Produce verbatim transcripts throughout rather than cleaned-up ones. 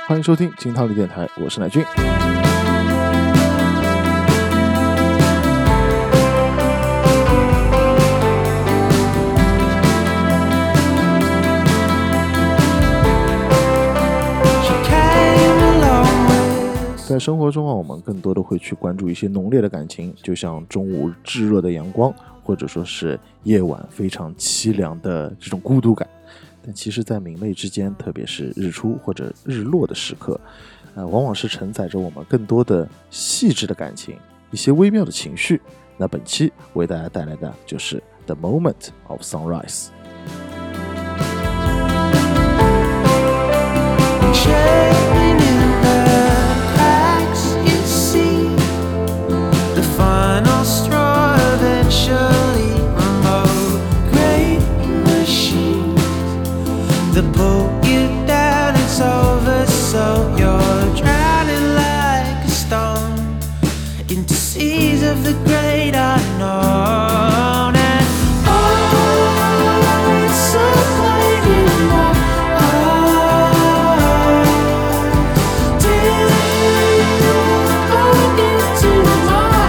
欢迎收听金汤力电台，我是乃俊。在生活中啊，我们更多的会去关注一些浓烈的感情，就像中午炙热的阳光，或者说是夜晚非常凄凉的这种孤独感。但其实在明媚之间，特别是日出或者日落的时刻，呃，往往是承载着我们更多的细致的感情，一些微妙的情绪。那本期为大家带来的就是 The Moment of Sunrise。 To pull you down, it's over, so you're drowning like a stone into seas of the great unknown. And oh, it's so late in my heart. Did you go into my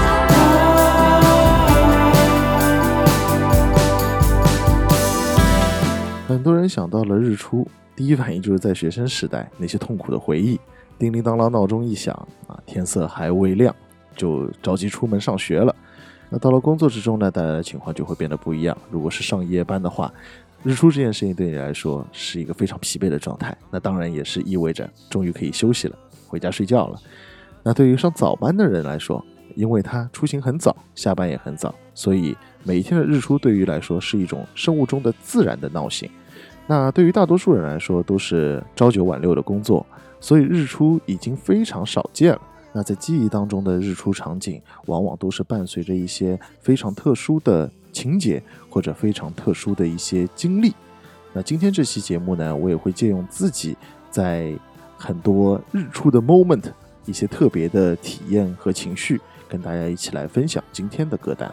heart? 很多人想到了日出，第一反应就是在学生时代那些痛苦的回忆。叮铃当啷闹钟一响啊，天色还未亮，就着急出门上学了。那到了工作之中呢，大家的情况就会变得不一样。如果是上夜班的话，日出这件事情对你来说是一个非常疲惫的状态，那当然也是意味着终于可以休息了，回家睡觉了。那对于上早班的人来说，因为他出行很早，下班也很早，所以每一天的日出对于来说是一种生物钟的自然的闹醒。那对于大多数人来说都是朝九晚六的工作，所以日出已经非常少见了。那在记忆当中的日出场景往往都是伴随着一些非常特殊的情节或者非常特殊的一些经历。那今天这期节目呢，我也会借用自己在很多日出的 moment 一些特别的体验和情绪，跟大家一起来分享今天的歌单。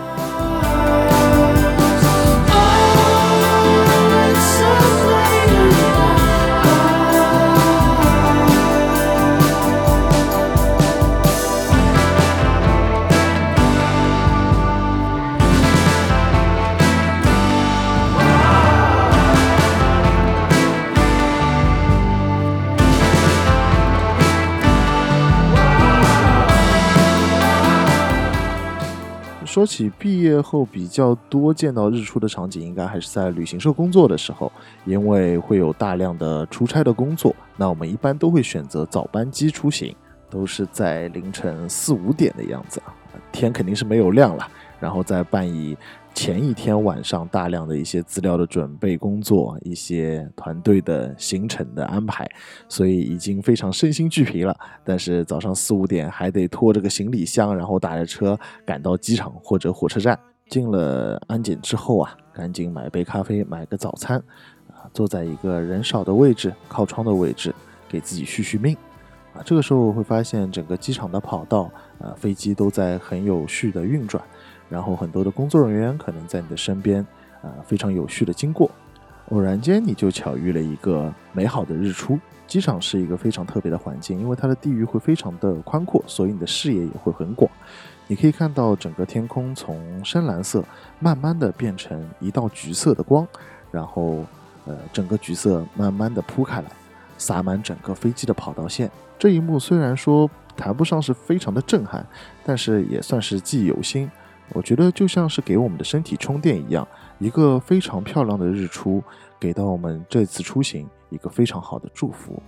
说起毕业后比较多见到日出的场景，应该还是在旅行社工作的时候，因为会有大量的出差的工作，那我们一般都会选择早班机出行，都是在凌晨四五点的样子，天肯定是没有亮了，然后再办以前一天晚上大量的一些资料的准备工作，一些团队的行程的安排，所以已经非常身心俱疲了。但是早上四五点还得拖着个行李箱，然后打着车赶到机场或者火车站。进了安检之后啊，赶紧买杯咖啡，买个早餐，啊，坐在一个人少的位置，靠窗的位置，给自己续续命。啊，这个时候会发现整个机场的跑道，啊，飞机都在很有序的运转。然后很多的工作人员可能在你的身边，呃，非常有序的经过。偶然间你就巧遇了一个美好的日出。机场是一个非常特别的环境，因为它的地域会非常的宽阔，所以你的视野也会很广。你可以看到整个天空从深蓝色慢慢的变成一道橘色的光，然后呃，整个橘色慢慢的铺开来，洒满整个飞机的跑道线。这一幕虽然说谈不上是非常的震撼，但是也算是记忆犹新。我觉得就像是给我们的身体充电一样，一个非常漂亮的日出，给到我们这次出行一个非常好的祝福。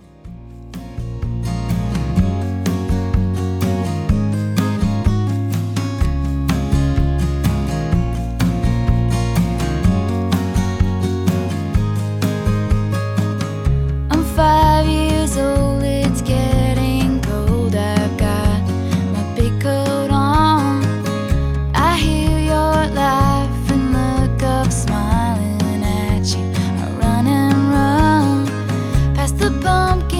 Pumpkin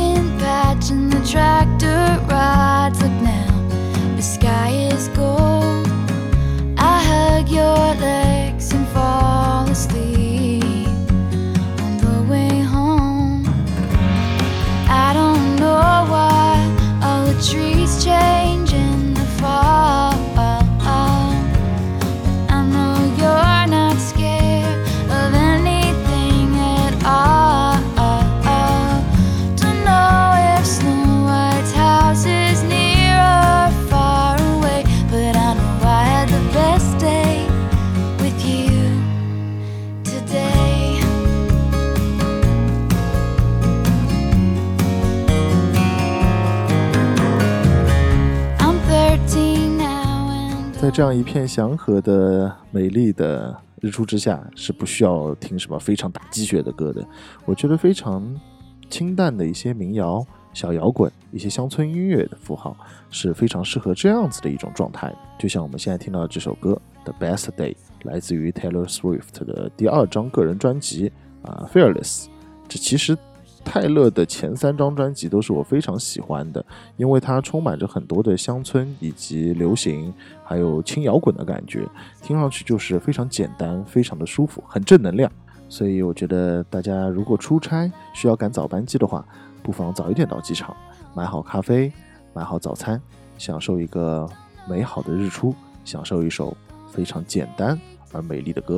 在这样一片祥和的美丽的日出之下，是不需要听什么非常打鸡血的歌的。我觉得非常清淡的一些民谣、小摇滚、一些乡村音乐的符号是非常适合这样子的一种状态。就像我们现在听到的这首歌 The Best Day， 来自于 Taylor Swift 的第二张个人专辑、呃、Fearless。 这其实泰勒的前三张专辑都是我非常喜欢的，因为它充满着很多的乡村以及流行还有轻摇滚的感觉，听上去就是非常简单，非常的舒服，很正能量。所以我觉得大家如果出差需要赶早班机的话，不妨早一点到机场，买好咖啡，买好早餐，享受一个美好的日出，享受一首非常简单而美丽的歌。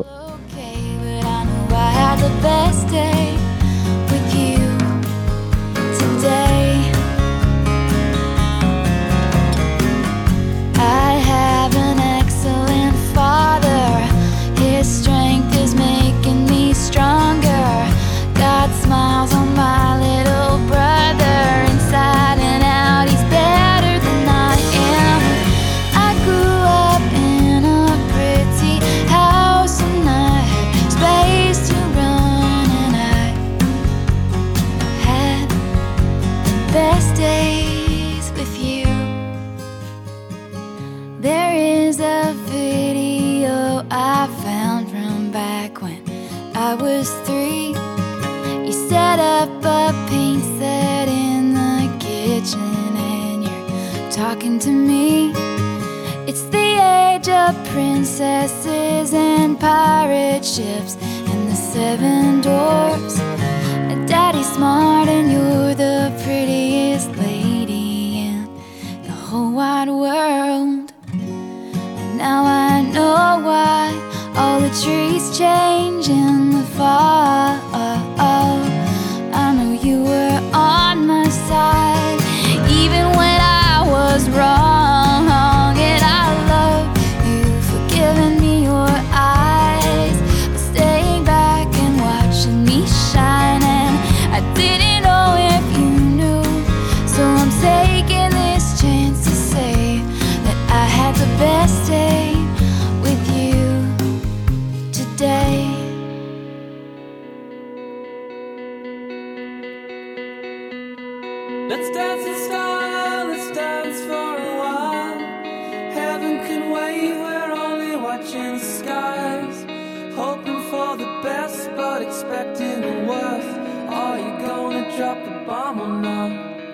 I have an excellent father. His strength is making me stronger. God smiles on my little brother. Inside and out, he's better than I am. I grew up in a pretty house and I had space to run, and I had the best days with you. There is a video I found from back when I was three. You set up a paint set in the kitchen and you're talking to me. It's the age of princesses and pirate ships and the seven dwarfs. Daddy's smart and you're the prettiest lady in the whole wide world. Now I know why all the trees change in the fall. I know you were on my side even when I was wrong, and I love you for giving me your eyes, for staying back and watching me shine. And I didn't know if you knew, so I'm taking this chance to say that I had the best day with you today. Let's dance in style, let's dance for a while. Heaven can wait, we're only watching the skies. Hoping for the best, but expecting the worst. Are you gonna drop the bomb or not?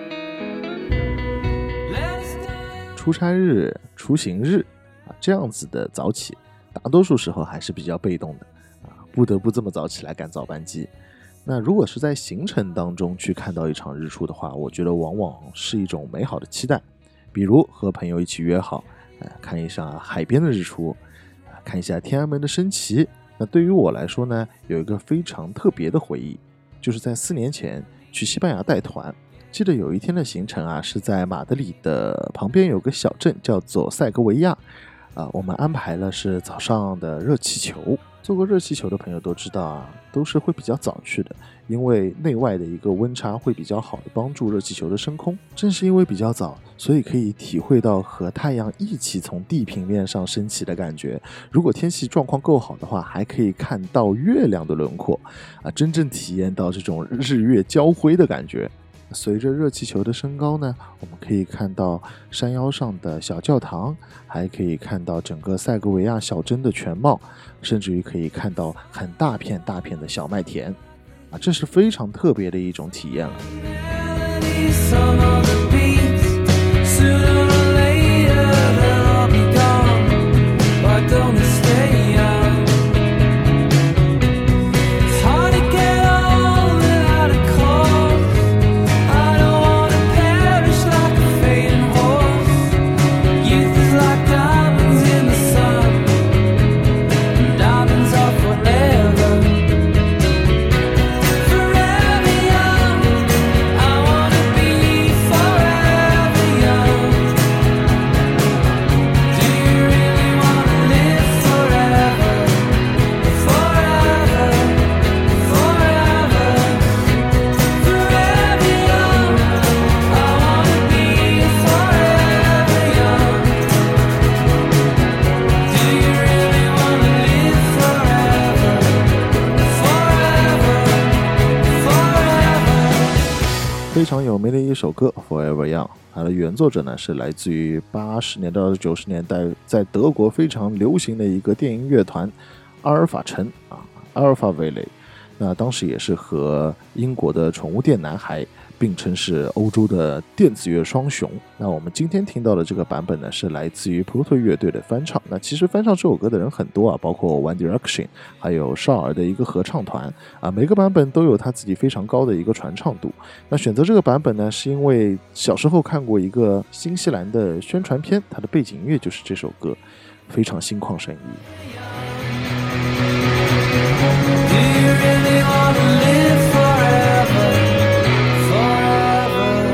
Let's dance. 出差日、出行日啊，这样子的早起，大多数时候还是比较被动的啊，不得不这么早起来赶早班机。那如果是在行程当中去看到一场日出的话，我觉得往往是一种美好的期待。比如和朋友一起约好，呃、看一下海边的日出，呃、看一下天安门的升旗。那对于我来说呢，有一个非常特别的回忆，就是在四年前去西班牙带团。记得有一天的行程啊，是在马德里的旁边有个小镇叫做塞戈维亚，呃、我们安排了是早上的热气球。做过热气球的朋友都知道啊，都是会比较早去的，因为内外的一个温差会比较好的帮助热气球的升空。正是因为比较早，所以可以体会到和太阳一起从地平面上升起的感觉。如果天气状况够好的话，还可以看到月亮的轮廓啊，真正体验到这种日月交辉的感觉。随着热气球的升高呢，我们可以看到山腰上的小教堂，还可以看到整个塞戈维亚小镇的全貌，甚至于可以看到很大片大片的小麦田啊，这是非常特别的一种体验了。 Forever young, I wanna be forever. 非常有名的一首歌 Forever Young， 它的原作者呢是来自于八十年代到九十年代在德国非常流行的一个电音乐团阿尔法城啊，阿尔法维雷。那当时也是和英国的宠物店男孩并称是欧洲的电子乐双雄。那我们今天听到的这个版本呢，是来自于 Proto 乐队的翻唱。那其实翻唱这首歌的人很多啊，包括 One Direction， 还有少儿的一个合唱团啊，每个版本都有他自己非常高的一个传唱度。那选择这个版本呢，是因为小时候看过一个新西兰的宣传片，它的背景音乐就是这首歌，非常心旷神怡。 Do you really want to live forever, forever?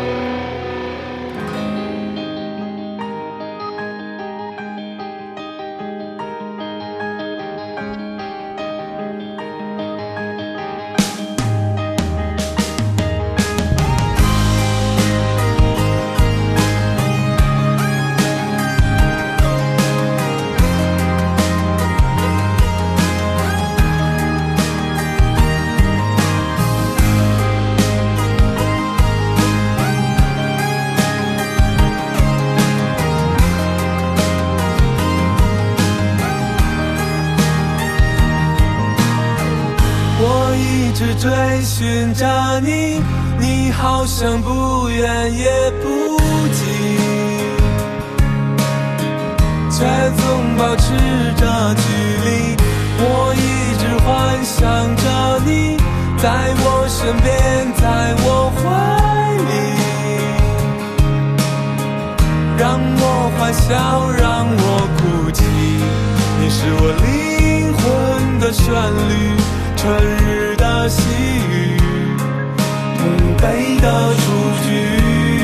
追寻着你，你好像不远也不近，却总保持着距离。我一直幻想着你在我身边，在我怀里，让我欢笑，让我哭泣。你是我灵魂的旋律，春日的细雨，不悲的雏菊。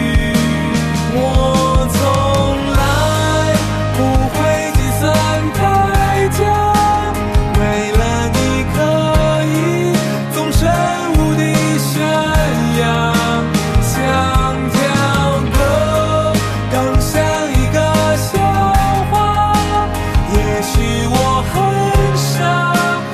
我从来不会计算代价，为了你可以纵身无敌悬崖，像条歌更像一个笑话。也许我很傻，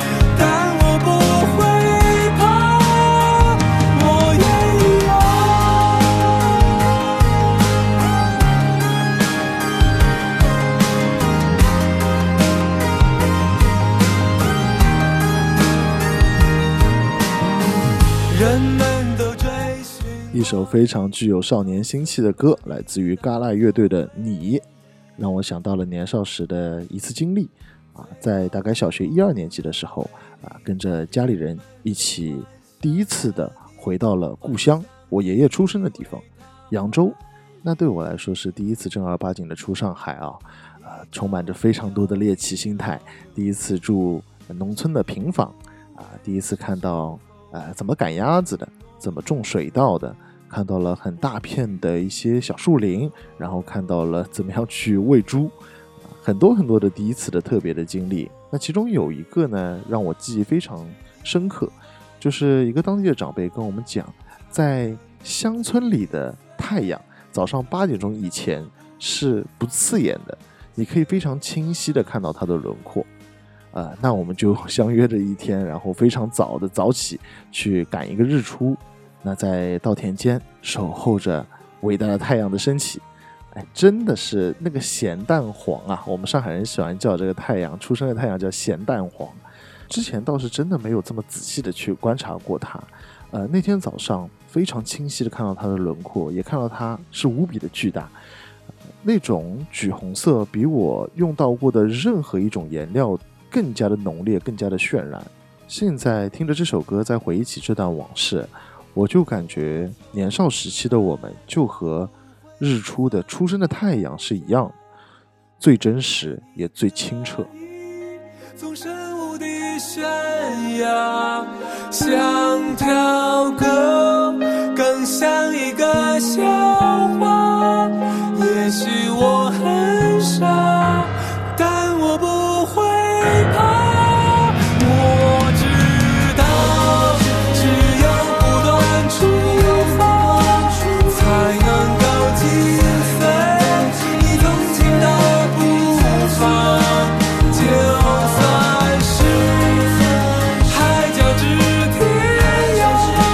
一首非常具有少年心气的歌，来自于嘎啦乐队的《你》，让我想到了年少时的一次经历啊，在大概小学一二年级的时候啊，跟着家里人一起第一次的回到了故乡，我爷爷出生的地方扬州。那对我来说是第一次正儿八经的出上海啊，呃，充满着非常多的猎奇心态。第一次住农村的平房啊，第一次看到呃怎么赶鸭子的，怎么种水稻的，看到了很大片的一些小树林，然后看到了怎么样去喂猪，很多很多的第一次的特别的经历。那其中有一个呢，让我记忆非常深刻，就是一个当地的长辈跟我们讲，在乡村里的太阳早上八点钟以前是不刺眼的，你可以非常清晰的看到它的轮廓。呃，那我们就相约着一天，然后非常早的早起去赶一个日出，那在稻田间守候着伟大的太阳的升起。哎，真的是那个咸蛋黄啊，我们上海人喜欢叫这个太阳出生的太阳叫咸蛋黄。之前倒是真的没有这么仔细的去观察过它。呃，那天早上非常清晰的看到它的轮廓，也看到它是无比的巨大，呃、那种橘红色比我用到过的任何一种颜料更加的浓烈，更加的渲染。现在听着这首歌，再回忆起这段往事，我就感觉年少时期的我们就和日出的出生的太阳是一样的，最真实也最清澈。 纵身无敌悬崖，像条歌，更像一个笑话。也许我很傻，但我不会怕。我知道，只有不断出发，才能够击碎你曾经的步伐。就算是海角质天涯，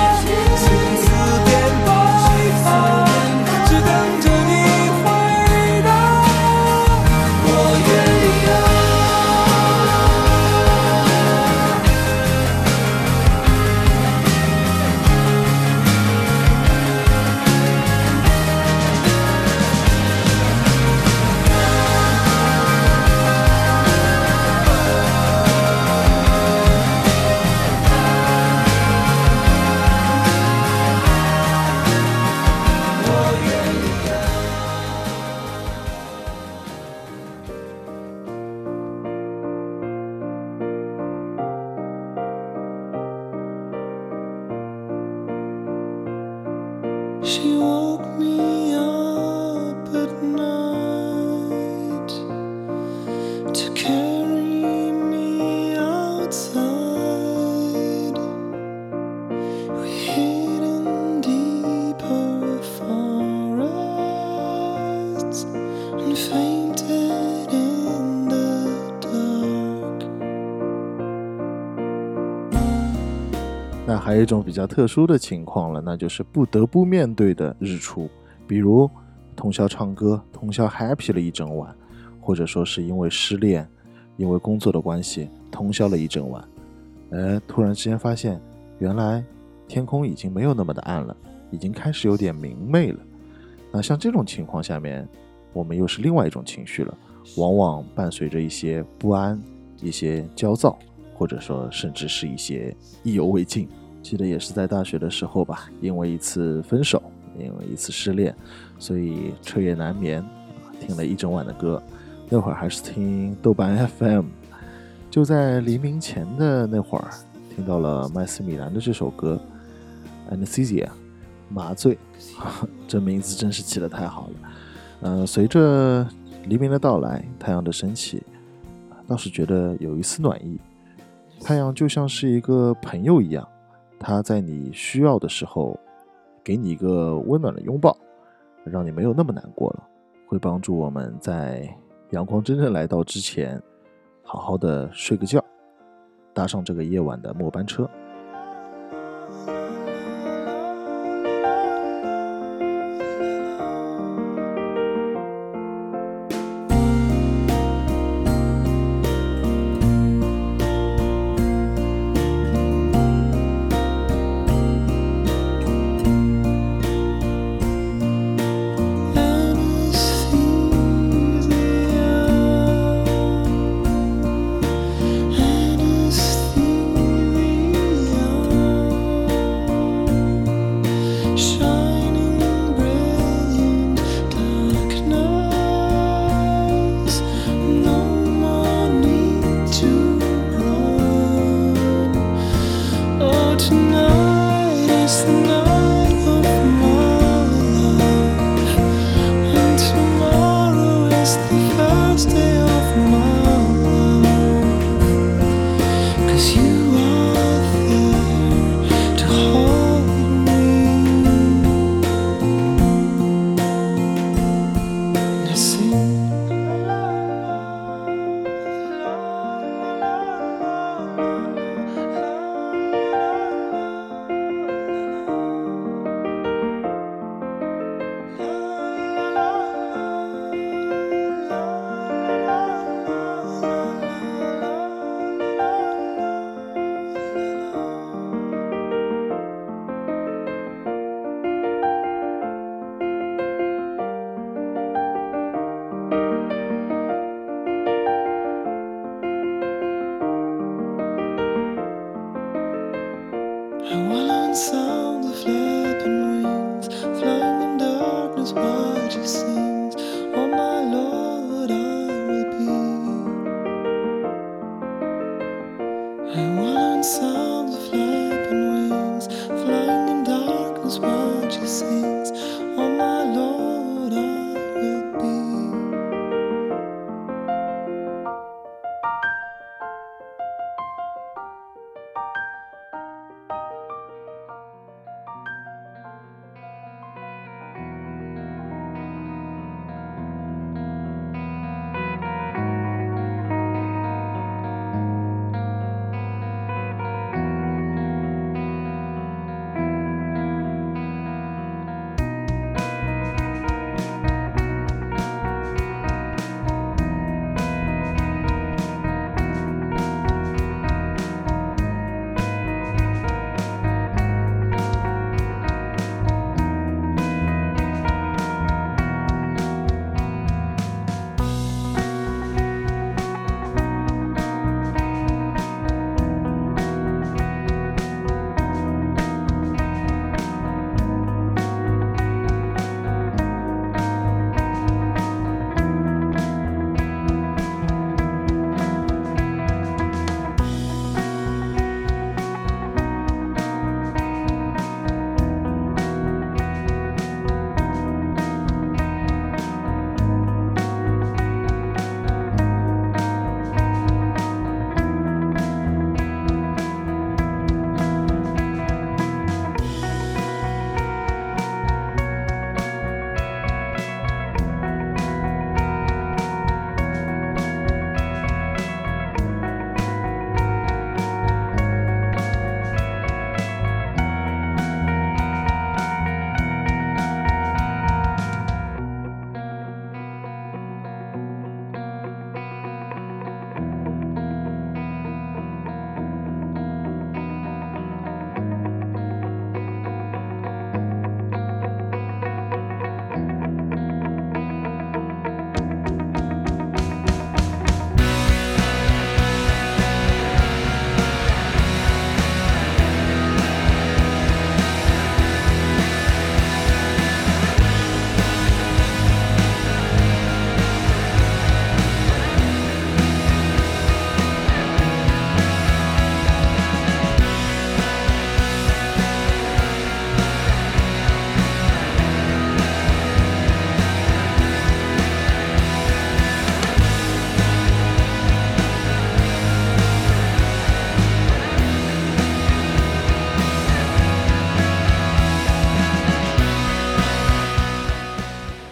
She woke me up at night to carry me outside. We hid in deeper forests and fainted in the dark. 那还有一种比较特殊的情况了，那就是不得不面对的日出，比如通宵唱歌，通宵 happy 了一整晚，或者说是因为失恋，因为工作的关系通宵了一整晚，哎，突然之间发现原来天空已经没有那么的暗了，已经开始有点明媚了。那像这种情况下面，我们又是另外一种情绪了，往往伴随着一些不安，一些焦躁，或者说甚至是一些意犹未尽。记得也是在大学的时候吧，因为一次分手，因为一次失恋，所以彻夜难眠，听了一整晚的歌。那会儿还是听豆瓣 F M， 就在黎明前的那会儿，听到了麦斯米兰的这首歌 Anesthesia 麻醉，这名字真是起得太好了。呃，随着黎明的到来，太阳的升起，倒是觉得有一丝暖意。太阳就像是一个朋友一样，他在你需要的时候给你一个温暖的拥抱，让你没有那么难过了，会帮助我们在阳光真正来到之前好好的睡个觉，搭上这个夜晚的末班车。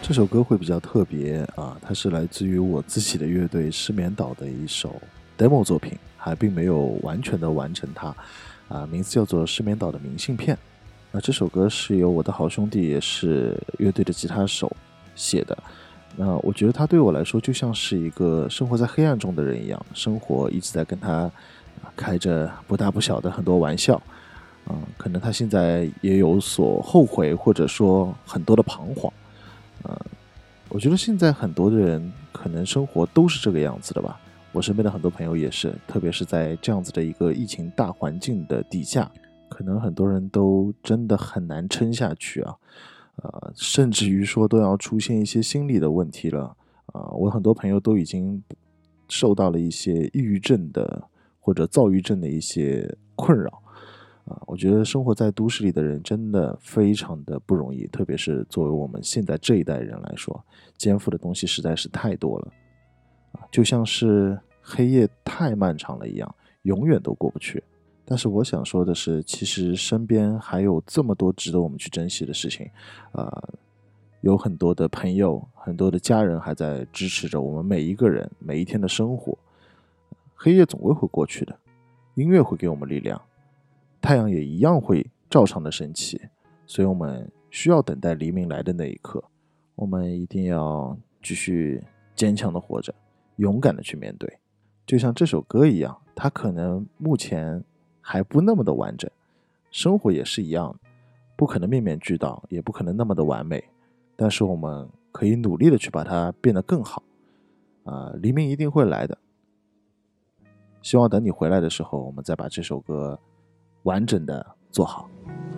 这首歌会比较特别啊，它是来自于我自己的乐队失眠岛的一首 demo 作品，还并没有完全的完成它啊，名字叫做失眠岛的明信片。那这首歌是由我的好兄弟也是乐队的吉他手写的。那我觉得他对我来说就像是一个生活在黑暗中的人一样，生活一直在跟他开着不大不小的很多玩笑。嗯，可能他现在也有所后悔，或者说很多的彷徨。嗯，我觉得现在很多的人可能生活都是这个样子的吧。我身边的很多朋友也是，特别是在这样子的一个疫情大环境的底下，可能很多人都真的很难撑下去啊。呃，甚至于说都要出现一些心理的问题了。啊、呃，我很多朋友都已经受到了一些抑郁症的或者躁郁症的一些困扰。啊，我觉得生活在都市里的人真的非常的不容易，特别是作为我们现在这一代人来说，肩负的东西实在是太多了，啊，就像是黑夜太漫长了一样，永远都过不去。但是我想说的是，其实身边还有这么多值得我们去珍惜的事情，啊，有很多的朋友，很多的家人还在支持着我们每一个人每一天的生活。黑夜总归会过去的，音乐会给我们力量。太阳也一样会照常的升起，所以我们需要等待黎明来的那一刻。我们一定要继续坚强的活着，勇敢的去面对。就像这首歌一样，它可能目前还不那么的完整，生活也是一样，不可能面面俱到，也不可能那么的完美，但是我们可以努力的去把它变得更好。啊、呃，黎明一定会来的。希望等你回来的时候，我们再把这首歌完整的做好。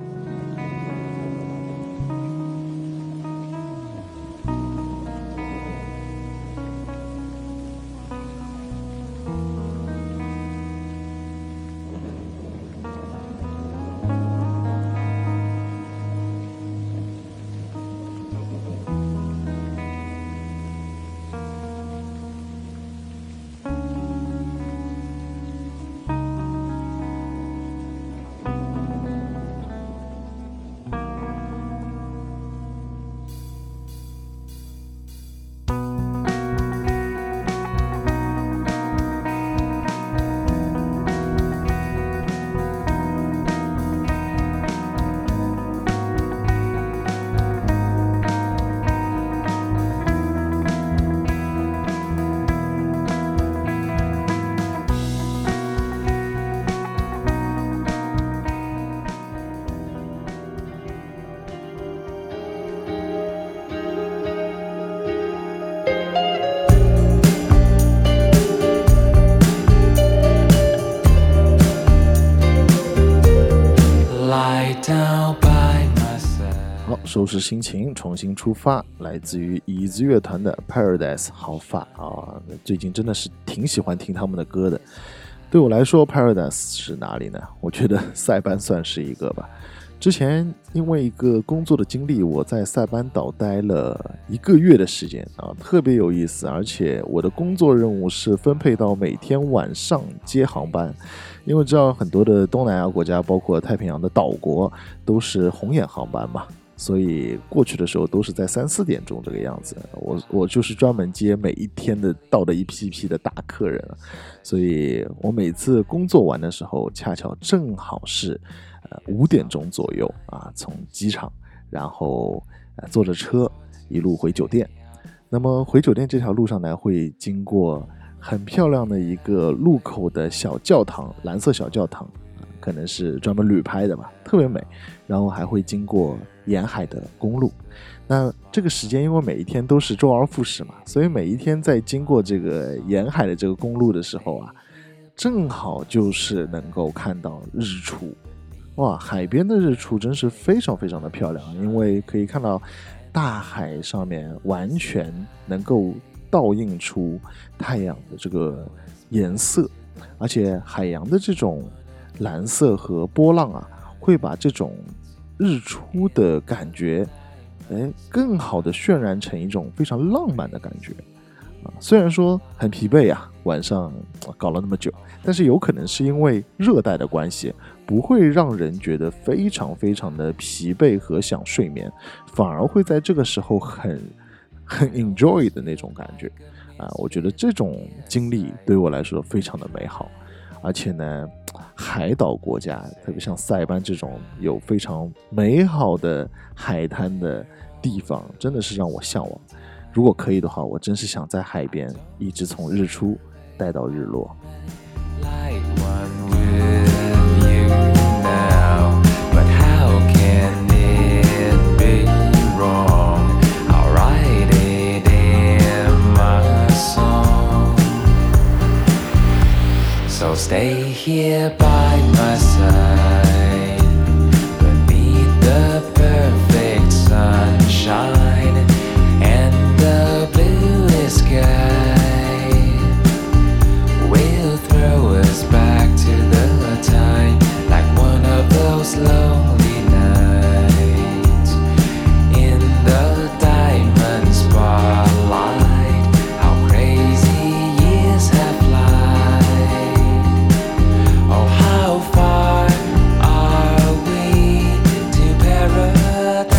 好，收拾心情，重新出发，来自于椅子乐团的 Paradise 好发啊！最近真的是挺喜欢听他们的歌的。对我来说 Paradise 是哪里呢？我觉得塞班算是一个吧。之前因为一个工作的经历，我在塞班岛待了一个月的时间啊，特别有意思。而且我的工作任务是分配到每天晚上接航班，因为知道很多的东南亚国家，包括太平洋的岛国，都是红眼航班嘛。所以过去的时候都是在三四点钟这个样子，我我就是专门接每一天的到的一批一批的大客人，所以我每次工作完的时候，恰巧正好是呃五点钟左右啊，从机场然后、呃、坐着车一路回酒店。那么回酒店这条路上呢，会经过很漂亮的一个路口的小教堂，蓝色小教堂。可能是专门旅拍的吧，特别美。然后还会经过沿海的公路。那这个时间因为每一天都是周而复始嘛，所以每一天在经过这个沿海的这个公路的时候啊，正好就是能够看到日出。哇，海边的日出真是非常非常的漂亮，因为可以看到大海上面完全能够倒映出太阳的这个颜色，而且海洋的这种蓝色和波浪啊，会把这种日出的感觉，哎，更好的渲染成一种非常浪漫的感觉啊。虽然说很疲惫啊，晚上搞了那么久，但是有可能是因为热带的关系，不会让人觉得非常非常的疲惫和想睡眠，反而会在这个时候很很 enjoy 的那种感觉啊，我觉得这种经历对我来说非常的美好。而且呢，海岛国家，特别像塞班这种有非常美好的海滩的地方，真的是让我向往。如果可以的话，我真是想在海边一直从日出待到日落。 So stay here by my side beneath the perfect sunshine and the bluest sky will throw us back to the time like one of those lonely nights in the diamond spotlight. How crazy years have fly.Oh, how far are we to paradise?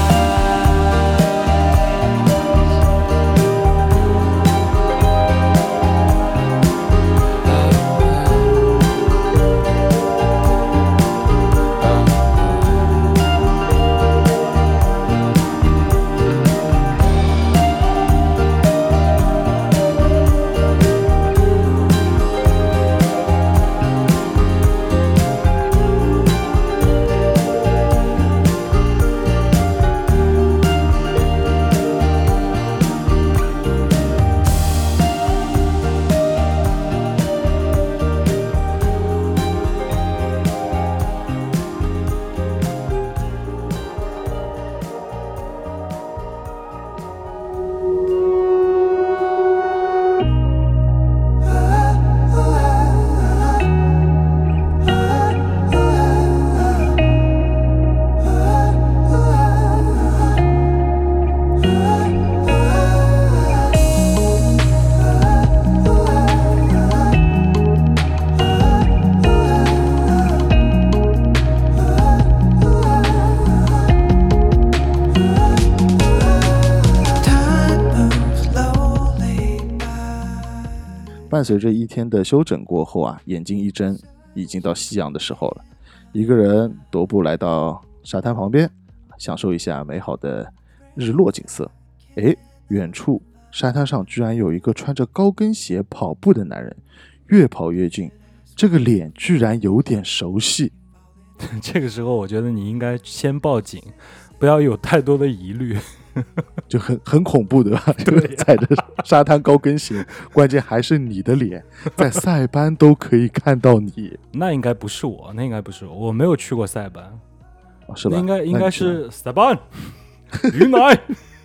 Time 伴随着一天的休整过后啊，眼睛一睁，已经到夕阳的时候了。一个人踱步来到沙滩旁边，享受一下美好的日落景色。诶，远处沙滩上居然有一个穿着高跟鞋跑步的男人，越跑越近，这个脸居然有点熟悉。 这个时候我觉得你应该先报警，不要有太多的疑虑。 就很很恐怖对吧？ 对呀， 踩着沙滩高跟鞋，关键还是你的脸，在塞班都可以看到你。 那应该不是我，那应该不是我，我没有去过塞班， 哦、是吧？ 应该应该是塞班，云南，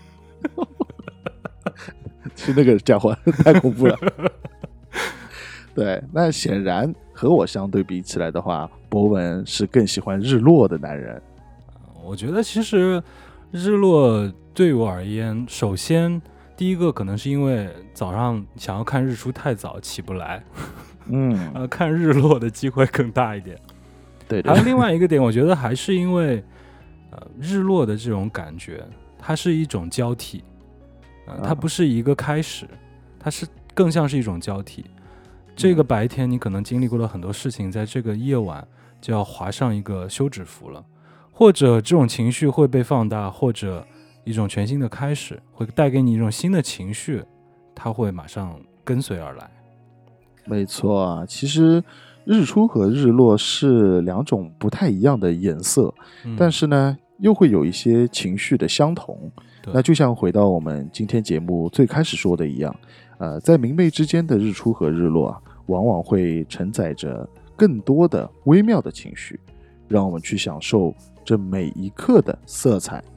是那个家伙，太恐怖了。对，那显然和我相对比起来的话，博文是更喜欢日落的男人。 我觉得其实日落对我而言，首先第一个可能是因为早上想要看日出太早起不来， 嗯， 呃，看日落的机会更大一点。 对对。 还有另外一个点，我觉得还是因为呃日落的这种感觉，它是一种交替，呃，它不是一个开始，它是更像是一种交替。这个白天你可能经历过了很多事情，在这个夜晚就要划上一个休止符了，或者这种情绪会被放大，或者一种全新的开始会带给你一种新的情绪，它会马上跟随而来。 没错啊，其实日出和日落是两种不太一样的颜色，嗯、但是呢又会有一些情绪的相同。那就像回到我们今天节目最开始说的一样，呃，在明媚之间的日出和日落啊，往往会承载着更多的微妙的情绪，让我们去享受这每一刻的色彩